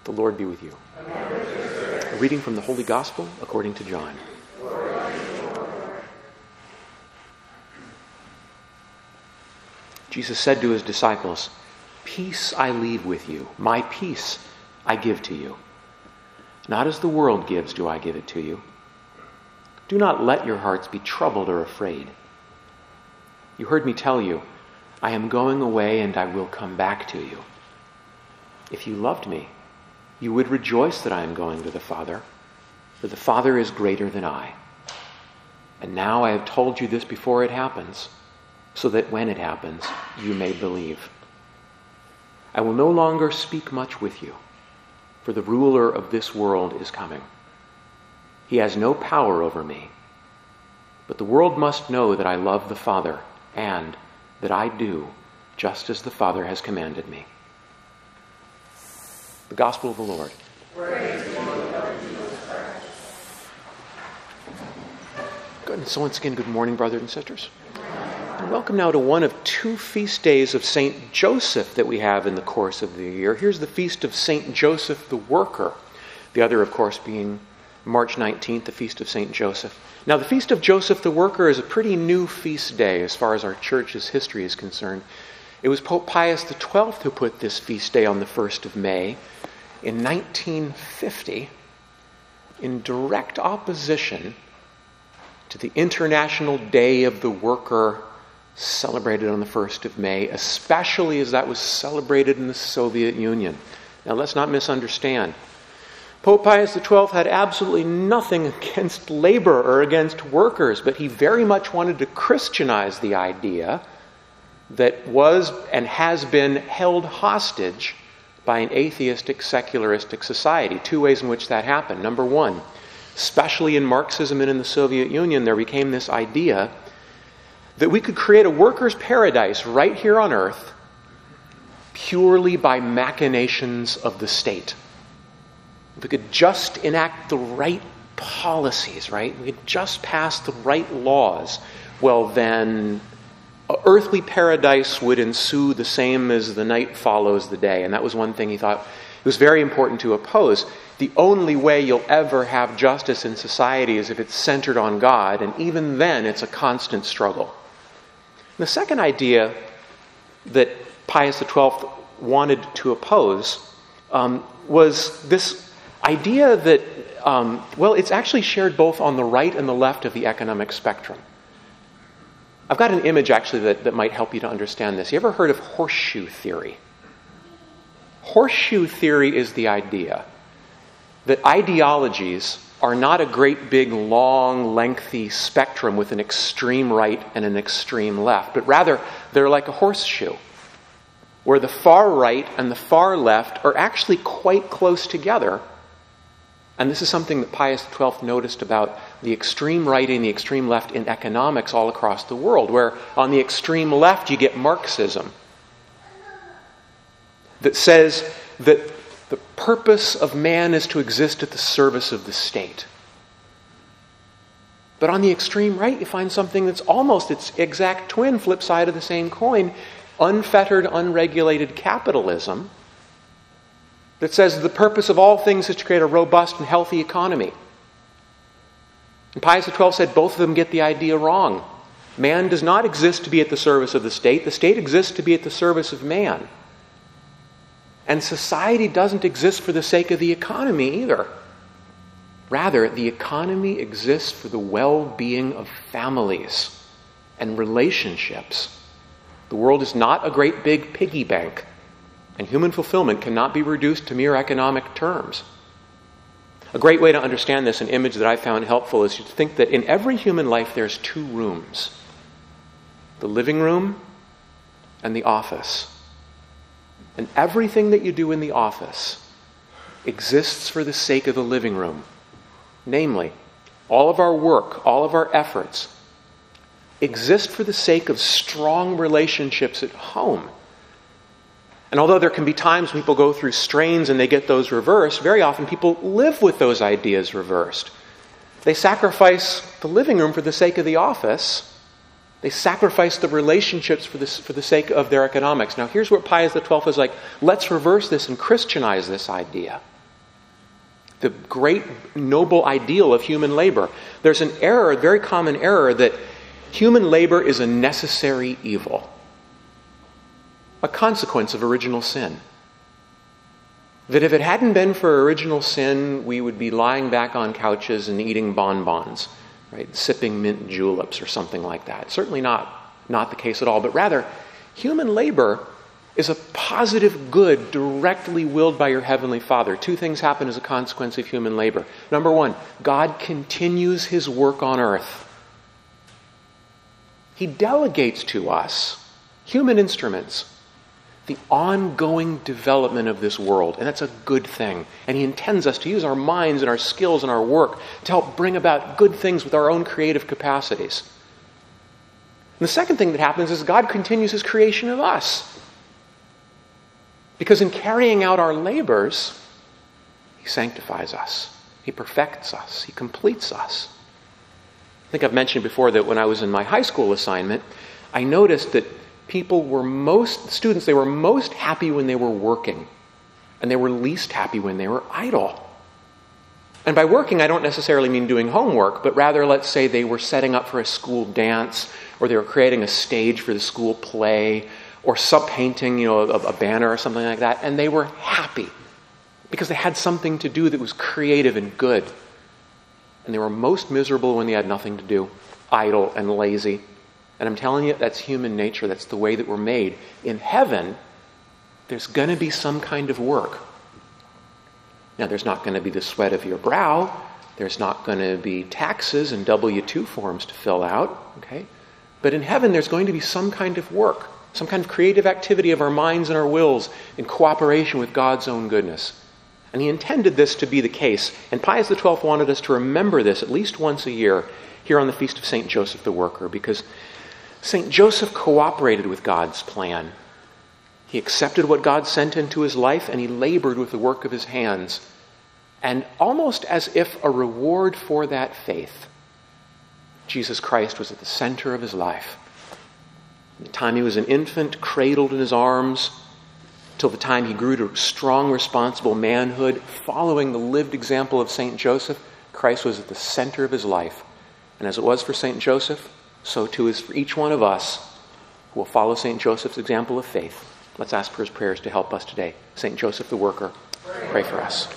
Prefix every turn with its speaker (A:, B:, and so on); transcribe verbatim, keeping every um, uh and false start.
A: The Lord be with you. A reading from the Holy Gospel according to John. Jesus said to his disciples, "Peace I leave with you, my peace I give to you. Not as the world gives do I give it to you. Do not let your hearts be troubled or afraid. You heard me tell you, I am going away and I will come back to you. If you loved me, you would rejoice that I am going to the Father, for the Father is greater than I. And now I have told you this before it happens, so that when it happens, you may believe. I will no longer speak much with you, for the ruler of this world is coming. He has no power over me, but the world must know that I love the Father and that I do just as the Father has commanded me." The Gospel of the Lord.
B: Praise to you, Lord Jesus Christ.
A: Good. And so once again, good morning, brothers and sisters. And welcome now to one of two feast days of Saint Joseph that we have in the course of the year. Here's the feast of Saint Joseph the Worker. The other, of course, being March nineteenth, the feast of Saint Joseph. Now, the feast of Joseph the Worker is a pretty new feast day as far as our church's history is concerned. It was Pope Pius the twelfth who put this feast day on the first of May in nineteen fifty in direct opposition to the International Day of the Worker celebrated on the first of May, especially as that was celebrated in the Soviet Union. Now, let's not misunderstand. Pope Pius the twelfth had absolutely nothing against labor or against workers, but he very much wanted to Christianize the idea that was and has been held hostage by an atheistic, secularistic society. Two ways in which that happened. Number one, especially in Marxism and in the Soviet Union, there became this idea that we could create a workers' paradise right here on earth purely by machinations of the state. If we could just enact the right policies, right? We could just pass the right laws, well then an earthly paradise would ensue the same as the night follows the day. And that was one thing he thought it was very important to oppose. The only way you'll ever have justice in society is if it's centered on God, and even then it's a constant struggle. And the second idea that Pius the twelfth wanted to oppose um, was this idea that, um, well, it's actually shared both on the right and the left of the economic spectrum. I've got an image, actually, that, that might help you to understand this. You ever heard of horseshoe theory? Horseshoe theory is the idea that ideologies are not a great big, long, lengthy spectrum with an extreme right and an extreme left, but rather they're like a horseshoe, where the far right and the far left are actually quite close together. And this is something that Pius the twelfth noticed about the extreme right and the extreme left in economics all across the world, where on the extreme left you get Marxism that says that the purpose of man is to exist at the service of the state. But on the extreme right you find something that's almost its exact twin, flip side of the same coin, unfettered, unregulated capitalism, that says the purpose of all things is to create a robust and healthy economy. And Pius the twelfth said both of them get the idea wrong. Man does not exist to be at the service of the state. The state exists to be at the service of man. And society doesn't exist for the sake of the economy either. Rather, the economy exists for the well-being of families and relationships. The world is not a great big piggy bank. And human fulfillment cannot be reduced to mere economic terms. A great way to understand this, an image that I found helpful, is to think that in every human life there's two rooms. The living room and the office. And everything that you do in the office exists for the sake of the living room. Namely, all of our work, all of our efforts exist for the sake of strong relationships at home. And although there can be times when people go through strains and they get those reversed, very often people live with those ideas reversed. They sacrifice the living room for the sake of the office. They sacrifice the relationships for, this, for the sake of their economics. Now here's where Pius the twelfth is like, let's reverse this and Christianize this idea. the great noble ideal of human labor. There's an error, a very common error, that human labor is a necessary evil, a consequence of original sin. That if it hadn't been for original sin, we would be lying back on couches and eating bonbons, right? Sipping mint juleps or something like that. Certainly not, not the case at all, but rather, human labor is a positive good directly willed by your Heavenly Father. Two things happen as a consequence of human labor. Number one, God continues his work on earth. He delegates to us, human instruments, the ongoing development of this world. And that's a good thing. And he intends us to use our minds and our skills and our work to help bring about good things with our own creative capacities. And the second thing that happens is God continues his creation of us. Because in carrying out our labors, he sanctifies us. He perfects us. He completes us. I think I've mentioned before that when I was in my high school assignment, I noticed that people were most, students, they were most happy when they were working, and they were least happy when they were idle. And by working, I don't necessarily mean doing homework, but rather, let's say they were setting up for a school dance, or they were creating a stage for the school play, or sub-painting, you know, a, a banner or something like that, and they were happy because they had something to do that was creative and good. And they were most miserable when they had nothing to do, idle and lazy. And I'm telling you, that's human nature. That's the way that we're made. In heaven, there's going to be some kind of work. Now, there's not going to be the sweat of your brow. There's not going to be taxes and W two forms to fill out. Okay? But in heaven, there's going to be some kind of work, some kind of creative activity of our minds and our wills in cooperation with God's own goodness. And he intended this to be the case. And Pius the twelfth wanted us to remember this at least once a year here on the Feast of Saint Joseph the Worker, because Saint Joseph cooperated with God's plan. He accepted what God sent into his life, and he labored with the work of his hands. And almost as if a reward for that faith, Jesus Christ was at the center of his life. From the time he was an infant, cradled in his arms, till the time he grew to strong, responsible manhood, following the lived example of Saint Joseph, Christ was at the center of his life. And as it was for Saint Joseph, so too is for each one of us who will follow Saint Joseph's example of faith. Let's ask for his prayers to help us today. Saint Joseph the Worker, pray for us.